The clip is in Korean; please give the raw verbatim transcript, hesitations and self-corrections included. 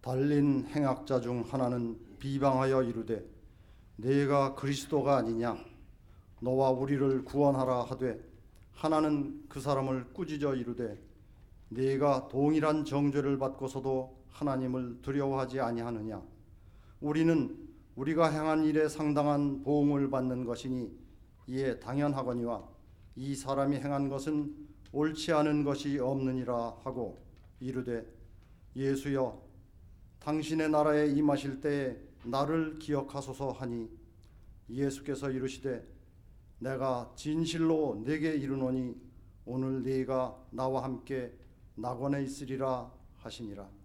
달린 행악자 중 하나는 비방하여 이르되 네가 그리스도가 아니냐 너와 우리를 구원하라 하되 하나는 그 사람을 꾸짖어 이르되 네가 동일한 정죄를 받고서도 하나님을 두려워하지 아니하느냐 우리는 우리가 행한 일에 상당한 보응을 받는 것이니 이에 당연하거니와 이 사람이 행한 것은 옳지 않은 것이 없느니라 하고 이르되 예수여 당신의 나라에 임하실 때에 나를 기억하소서 하니 예수께서 이르시되 내가 진실로 네게 이르노니 오늘 네가 나와 함께 낙원에 있으리라 하시니라.